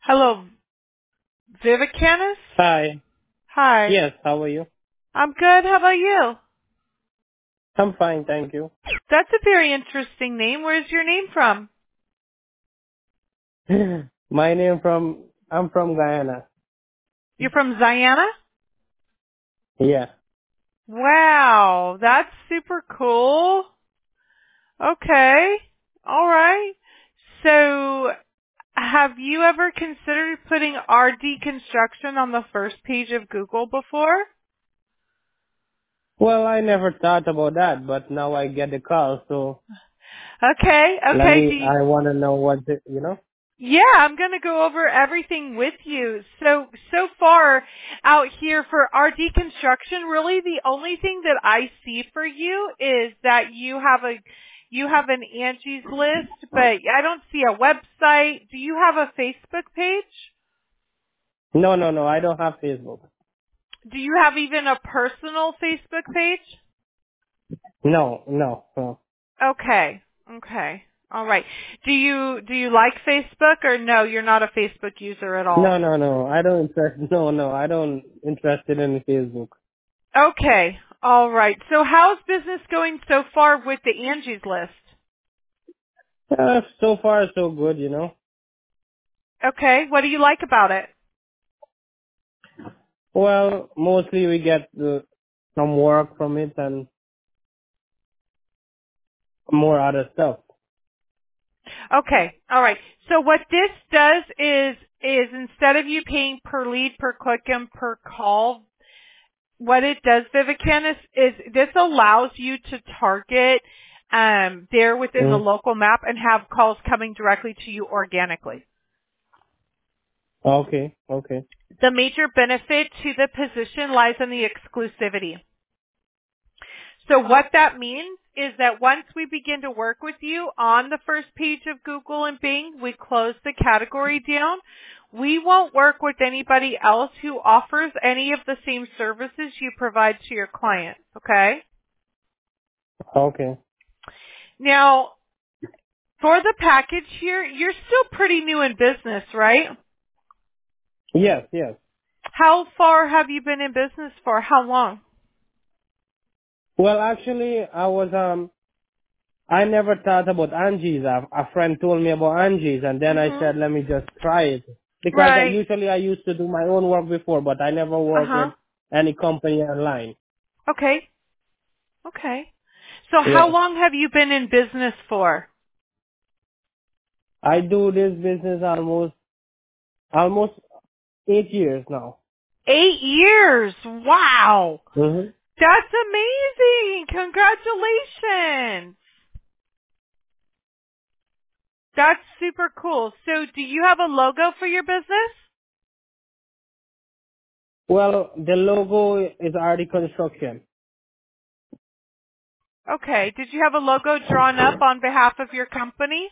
Hello, Vivicanis? Hi. Hi. Yes, how are you? I'm good. How about you? I'm fine, thank you. That's a very interesting name. Where's your name from? I'm from Guyana. You're from Guyana? Yeah. Wow, that's super cool. Okay. All right. So, have you ever considered putting RD Construction on the first page of Google before? Well, I never thought about that, but now I get the call, so Okay. Okay. I want to know what. Yeah, I'm going to go over everything with you. So far out here for our deconstruction, really the only thing that I see for you is that you have an Angie's List, but I don't see a website. Do you have a Facebook page? No, I don't have Facebook. Do you have even a personal Facebook page? No. Okay. Okay. All right. Do you like Facebook or no, you're not a Facebook user at all? No. I don't interest. No, I don't interested in Facebook. Okay. All right. So how's business going so far with the Angie's List? So far, so good. Okay. What do you like about it? Well, mostly we get some work from it and more other stuff. Okay. All right. So what this does is instead of you paying per lead, per click, and per call, what it does, Vivicanis, is this allows you to target there within the Mm. local map and have calls coming directly to you organically. Okay. The major benefit to the position lies in the exclusivity. So what that means is that once we begin to work with you on the first page of Google and Bing, we close the category down. We won't work with anybody else who offers any of the same services you provide to your clients, okay? Okay. Now, for the package here, you're still pretty new in business, right? Yes. How far have you been in business for? How long? Well, actually, I never thought about Angie's. A friend told me about Angie's, and then I Mhm. said, let me just try it. Because Right. usually I used to do my own work before, but I never worked with Uh-huh. any company online. Okay. Okay. So how Yes. long have you been in business for? I do this business almost 8 years now. 8 years. Wow. hmm That's amazing. Congratulations. That's super cool. So do you have a logo for your business? Well, the logo is already construction. Okay. Did you have a logo drawn up on behalf of your company?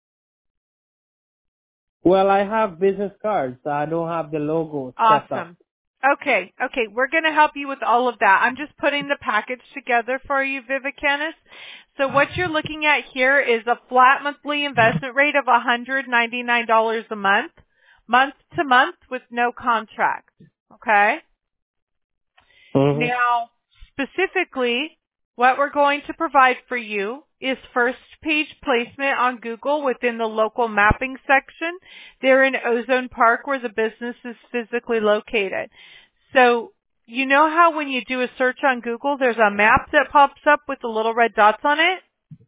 Well, I have business cards. So I don't have the logo set up. Awesome. Okay. We're going to help you with all of that. I'm just putting the package together for you, Vivicanis. So what you're looking at here is a flat monthly investment rate of $199 a month to month with no contract. Okay? hmm Now, specifically, what we're going to provide for you is first page placement on Google within the local mapping section there in Ozone Park where the business is physically located. So, you know how when you do a search on Google, there's a map that pops up with the little red dots on it?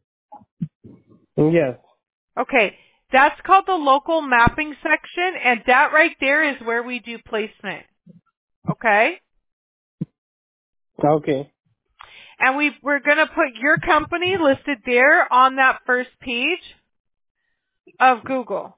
Yes. Okay, that's called the local mapping section, and that right there is where we do placement. Okay? Okay. And we're going to put your company listed there on that first page of Google.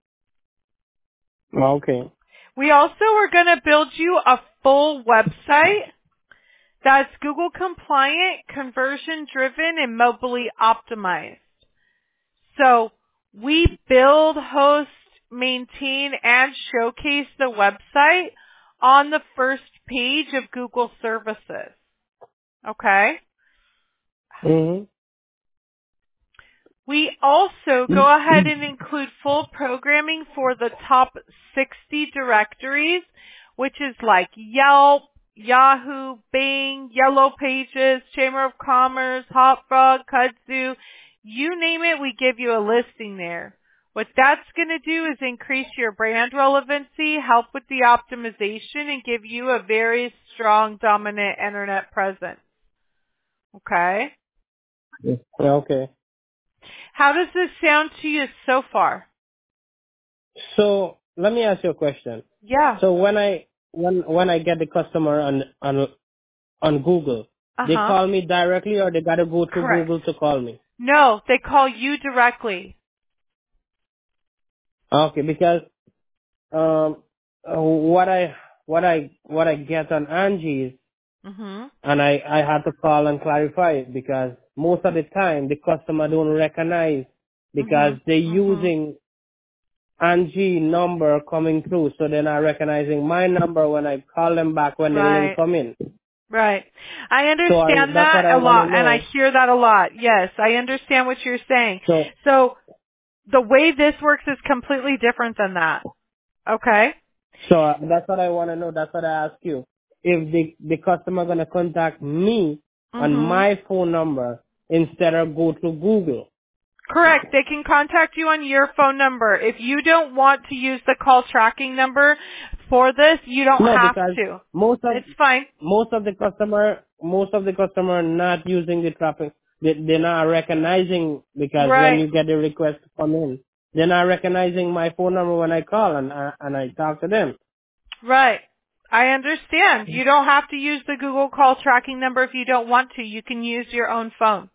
Okay. We also are going to build you a full website that's Google compliant, conversion driven, and mobily optimized. So we build, host, maintain, and showcase the website on the first page of Google services. Okay? hmm We also go ahead and include full programming for the top 60 directories, which is like Yelp, Yahoo, Bing, Yellow Pages, Chamber of Commerce, Hotfrog, Kudzu. You name it, we give you a listing there. What that's going to do is increase your brand relevancy, help with the optimization, and give you a very strong, dominant internet presence. Okay? Okay. How does this sound to you so far? So let me ask you a question. Yeah. So when I get the customer on Google, they call me directly, or they gotta go to Correct. Google to call me? No, they call you directly. Okay, because what I get on Angie's, and I had to call and clarify it, because most of the time the customer don't recognize, because they're using Angie number coming through, so they're not recognizing my number when I call them back when the link come in. Right. I So understand that's what that I a want lot, to know. and I hear that a lot. Yes, I understand what you're saying. So the way this works is completely different than that. Okay? So that's what I want to know. That's what I ask you. If the customer gonna contact me on my phone number instead of go to Google. Correct. They can contact you on your phone number. If you don't want to use the call tracking number for this, you don't have to. It's fine. Most of the customer are not using the traffic. They're not recognizing, because when you get the request to come in, they're not recognizing my phone number when I call and I talk to them. Right. I understand. You don't have to use the Google call tracking number if you don't want to. You can use your own phone.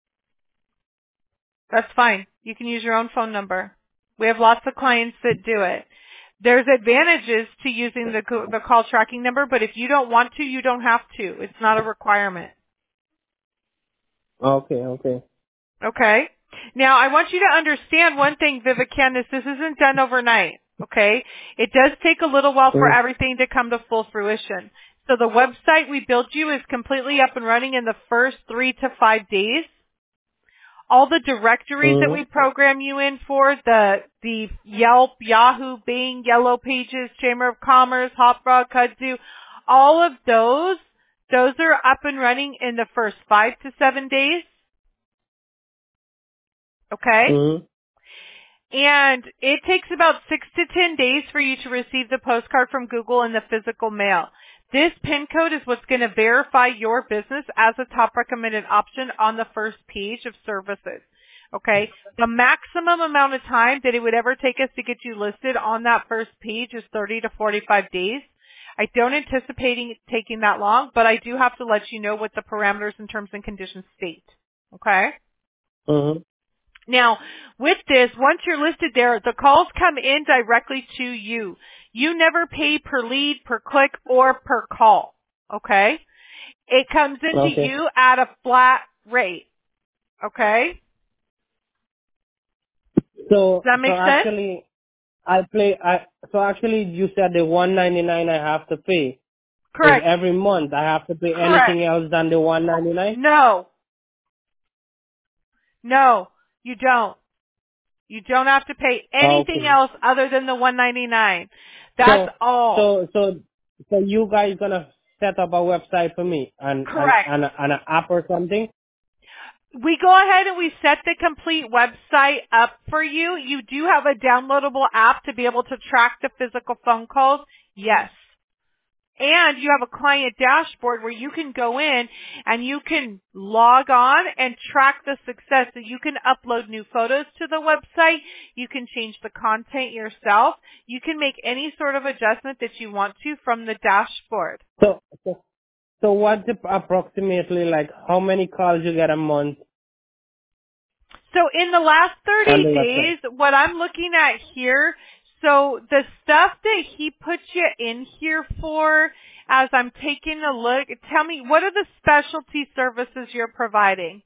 That's fine. You can use your own phone number. We have lots of clients that do it. There's advantages to using the call tracking number, but if you don't want to, you don't have to. It's not a requirement. Okay. Okay? Now, I want you to understand one thing, Candace, this isn't done overnight. Okay? It does take a little while for everything to come to full fruition. So the website we built you is completely up and running in the first 3 to 5 days. All the directories that we program you in for, the Yelp, Yahoo, Bing, Yellow Pages, Chamber of Commerce, Hotfrog, Kudzu, all of those are up and running in the first 5 to 7 days. Okay? And it takes about 6 to 10 days for you to receive the postcard from Google in the physical mail. This PIN code is what's going to verify your business as a top recommended option on the first page of services. Okay? The maximum amount of time that it would ever take us to get you listed on that first page is 30 to 45 days. I don't anticipate it taking that long, but I do have to let you know what the parameters and terms and conditions state. Okay? Now, with this, once you're listed there, the calls come in directly to you. You never pay per lead, per click, or per call. Okay? It comes into you at a flat rate. Okay? So, does that make sense? So actually you said the $199 I have to pay. Correct. Is every month I have to pay anything else than the $199? No, you don't. You don't have to pay anything else other than the $199. That's all. So you guys gonna set up a website for me and an app or something? We go ahead and we set the complete website up for you. You do have a downloadable app to be able to track the physical phone calls. Yes. And you have a client dashboard where you can go in and you can log on and track the success. So you can upload new photos to the website. You can change the content yourself. You can make any sort of adjustment that you want to from the dashboard. So what's approximately, like, how many calls you get a month? So in the last 30 days, what I'm looking at here, so the stuff that he put you in here for, as I'm taking a look, tell me, what are the specialty services you're providing?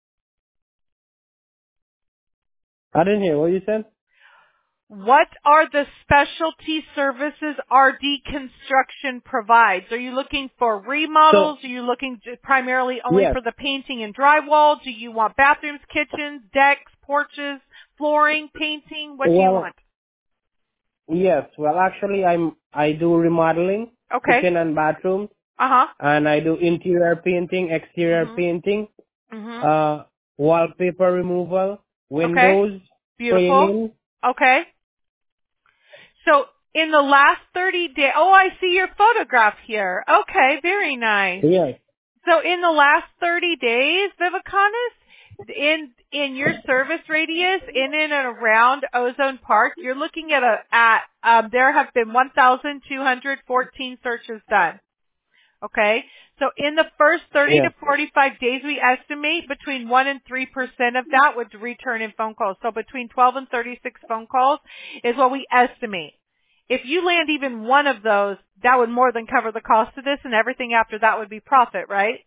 I didn't hear what you said. What are the specialty services RD Construction provides? Are you looking for remodels? Are you looking primarily only for the painting and drywall? Do you want bathrooms, kitchens, decks, porches, flooring, painting? What do you want? Yes. Well, actually, I do remodeling, kitchen and bathroom. And I do interior painting, exterior painting, wallpaper removal, windows, framing. Okay. So in the last 30 days, I see your photograph here. Okay, very nice. Yes. So in the last 30 days, Vivekanand, in your service radius, in and around Ozone Park, you're looking at there have been 1,214 searches done. Okay? So in the first 30 to 45 days, we estimate between 1 and 3% of that would return in phone calls. So between 12 and 36 phone calls is what we estimate. If you land even one of those, that would more than cover the cost of this, and everything after that would be profit, right?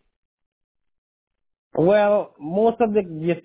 Well, most of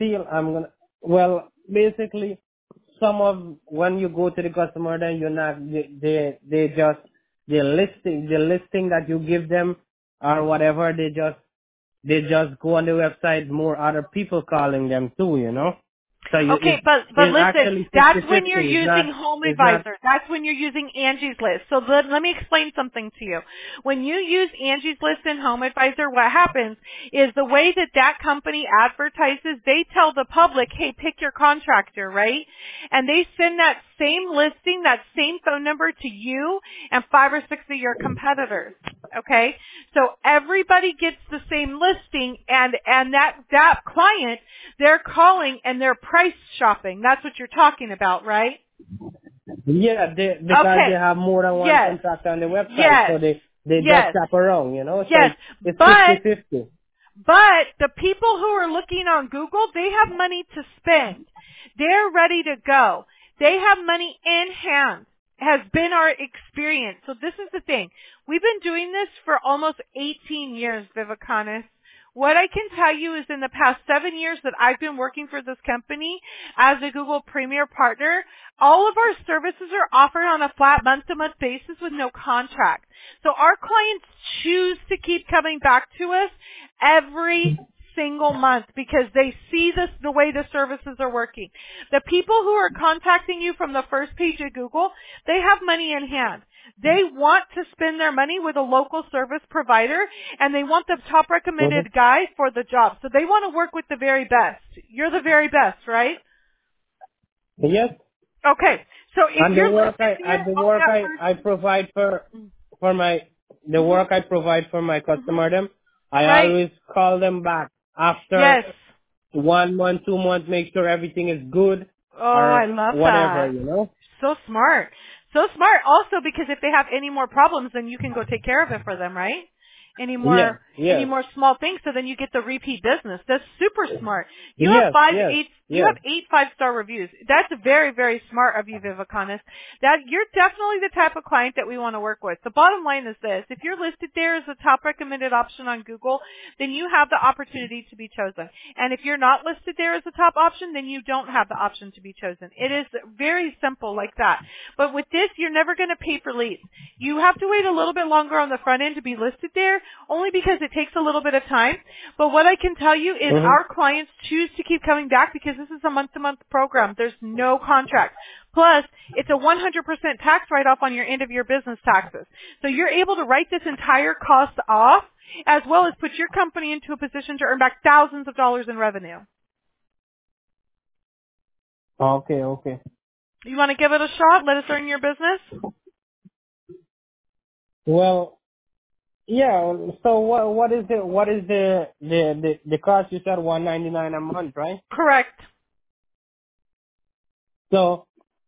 basically, when you go to the customer, then you're not, the listing that you give them or whatever, they just go on the website, more other people calling them too, you know? So okay, but listen, that's when you're using Home Advisor. That's when you're using Angie's List. So let me explain something to you. When you use Angie's List and Home Advisor, what happens is the way that company advertises, they tell the public, hey, pick your contractor, right? And they send that same listing, that same phone number to you and 5 or 6 of your competitors. Okay? So everybody gets the same listing, and that client, they're calling and they're price shopping. That's what you're talking about, right? Yeah, because they have more than one contractor on the website, so they just shop around, you know? So it's 50-50. But the people who are looking on Google, they have money to spend. They're ready to go. They have money in hand. Has been our experience. So this is the thing. We've been doing this for almost 18 years, Vivekanand. What I can tell you is in the past 7 years that I've been working for this company as a Google Premier Partner, all of our services are offered on a flat month-to-month basis with no contract. So our clients choose to keep coming back to us every single month because they see the way the services are working. The people who are contacting you from the first page of Google, they have money in hand. They want to spend their money with a local service provider, and they want the top recommended guy for the job. So they want to work with the very best. You're the very best, right? Yes. Okay. So if and you're the work I provide for my customer, them, I always call them back after 1 month, 2 months, make sure everything is good. I love whatever, that. You know? So smart. So smart. Also, because if they have any more problems, then you can go take care of it for them, right? Any more small things, so then you get the repeat business. That's super smart. You have 8 5-star reviews. That's very, very smart of you, Vivekanand. That you're definitely the type of client that we want to work with. The bottom line is this: if you're listed there as a top recommended option on Google, then you have the opportunity to be chosen. And if you're not listed there as a top option, then you don't have the option to be chosen. It is very simple like that. But with this, you're never going to pay for leads. You have to wait a little bit longer on the front end to be listed there, only because it takes a little bit of time. But what I can tell you is our clients choose to keep coming back because this is a month-to-month program. There's no contract. Plus, it's a 100% tax write-off on your end-of-year business taxes. So you're able to write this entire cost off, as well as put your company into a position to earn back thousands of dollars in revenue. Okay. You want to give it a shot? Let us earn your business? Well, yeah. So what is the cost? You said $199 a month, right? Correct. So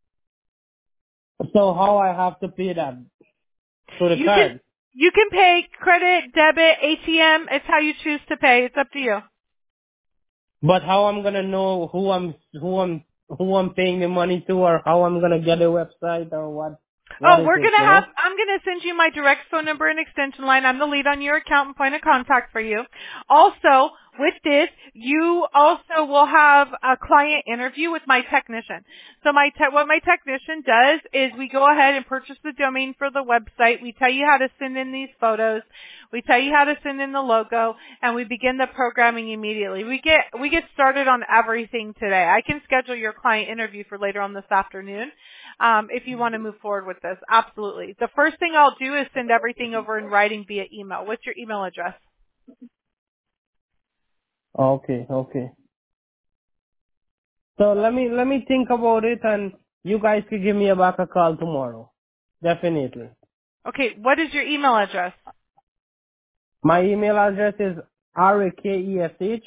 how I have to pay that? Through the card? You can pay credit, debit, ATM. It's how you choose to pay. It's up to you. But how I'm gonna know who I'm paying the money to, or how I'm gonna get a website, or what? I'm gonna send you my direct phone number and extension line. I'm the lead on your account and point of contact for you. Also, with this, you also will have a client interview with my technician. So what my technician does is we go ahead and purchase the domain for the website. We tell you how to send in these photos. We tell you how to send in the logo, and we begin the programming immediately. We get started on everything today. I can schedule your client interview for later on this afternoon if you want to move forward with this. Absolutely. The first thing I'll do is send everything over in writing via email. What's your email address? Okay. So let me think about it, and you guys could give me back a call tomorrow. Definitely. Okay, what is your email address? My email address is RAKESH.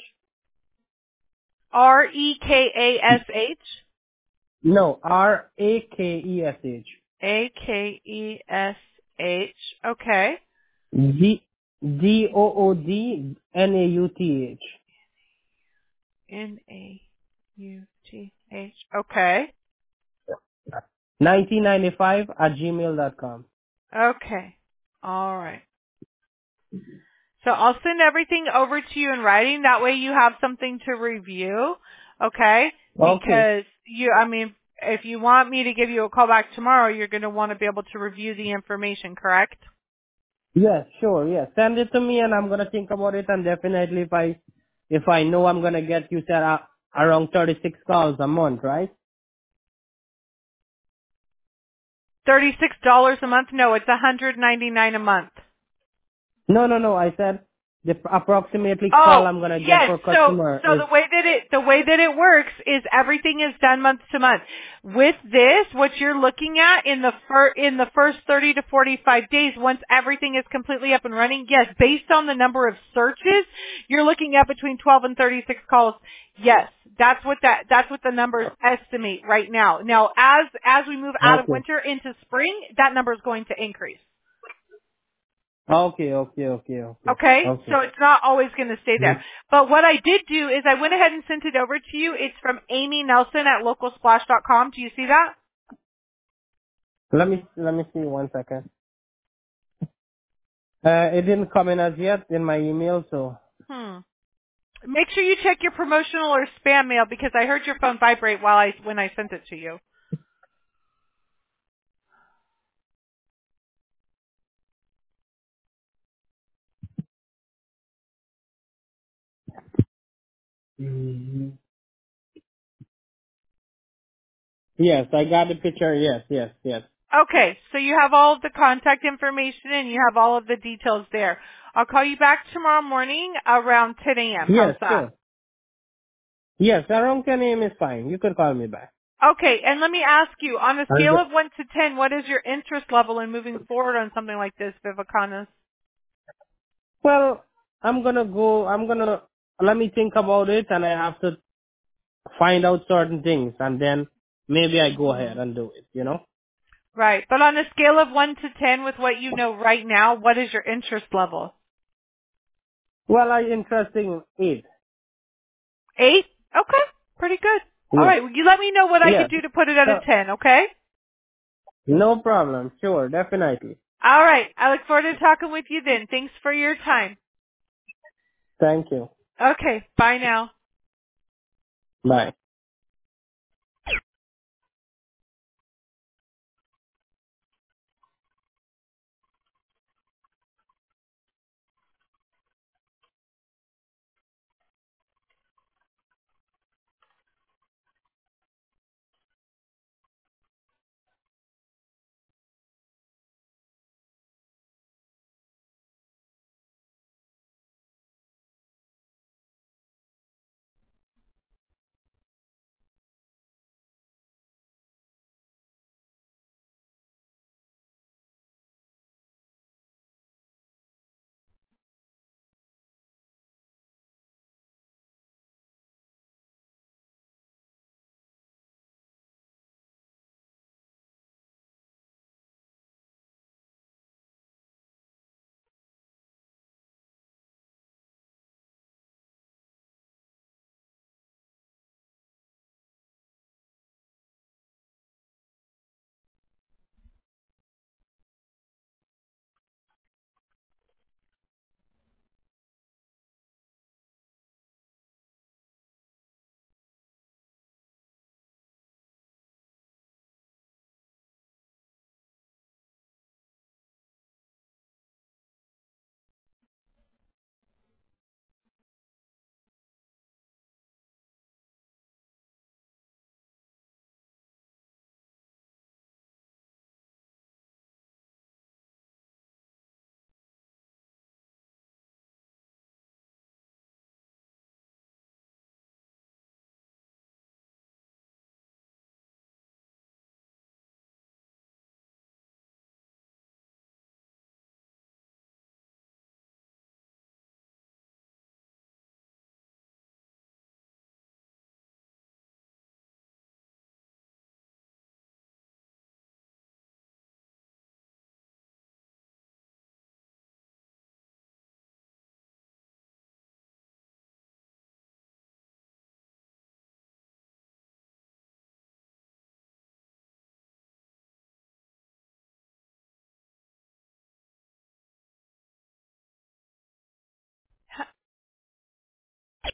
REKASH? No, RAKESH. AKESH. Okay. DOODNAUTH. NAUTH. Okay. 1995 at gmail.com. Okay. All right. So I'll send everything over to you in writing. That way you have something to review. Okay? Okay. Because if you want me to give you a call back tomorrow, you're going to want to be able to review the information, correct? Yes, sure. Yes. Send it to me and I'm going to think about it, and definitely if I know I'm going to get, you said around 36 calls a month, right? $36 a month? No, it's $199 a month. No. I said the approximately call Oh, I'm going to get yes. per So customer so is, the way that it works is everything is done month to month. With this, what you're looking at in the first 30 to 45 days, once everything is completely up and running, yes, based on the number of searches, you're looking at between 12 and 36 calls. Yes, that's what the numbers estimate right now. Now, as we move out of okay. winter into spring, that number is going to increase. Okay. Okay, so it's not always going to stay there. But what I did do is I went ahead and sent it over to you. It's from Amy Nelson at localsplash.com. Do you see that? Let me see 1 second. It didn't come in as yet in my email, so. Make sure you check your promotional or spam mail because I heard your phone vibrate when I sent it to you. Mhm. Yes, I got the picture. Yes. Okay, so you have all of the contact information and you have all of the details there. I'll call you back tomorrow morning around 10 a.m. How's Yes, that? sure. Yes, around 10 a.m. is fine. You can call me back. Okay, and let me ask you, on a And scale of 1 to 10, what is your interest level in moving forward on something like this, Vivekanand? well, let me think about it, and I have to find out certain things, and then maybe I go ahead and do it. Right. But on a scale of 1 to 10 with what you know right now, what is your interest level? Well, I'm interested in 8. 8? Okay. Pretty good. All Yes. right. Well, you let me know what I Yes. could do to put it at a So, 10, okay? no problem. Sure, definitely. All right. I look forward to talking with you then. Thanks for your time. Thank you. Okay. Bye now. Bye.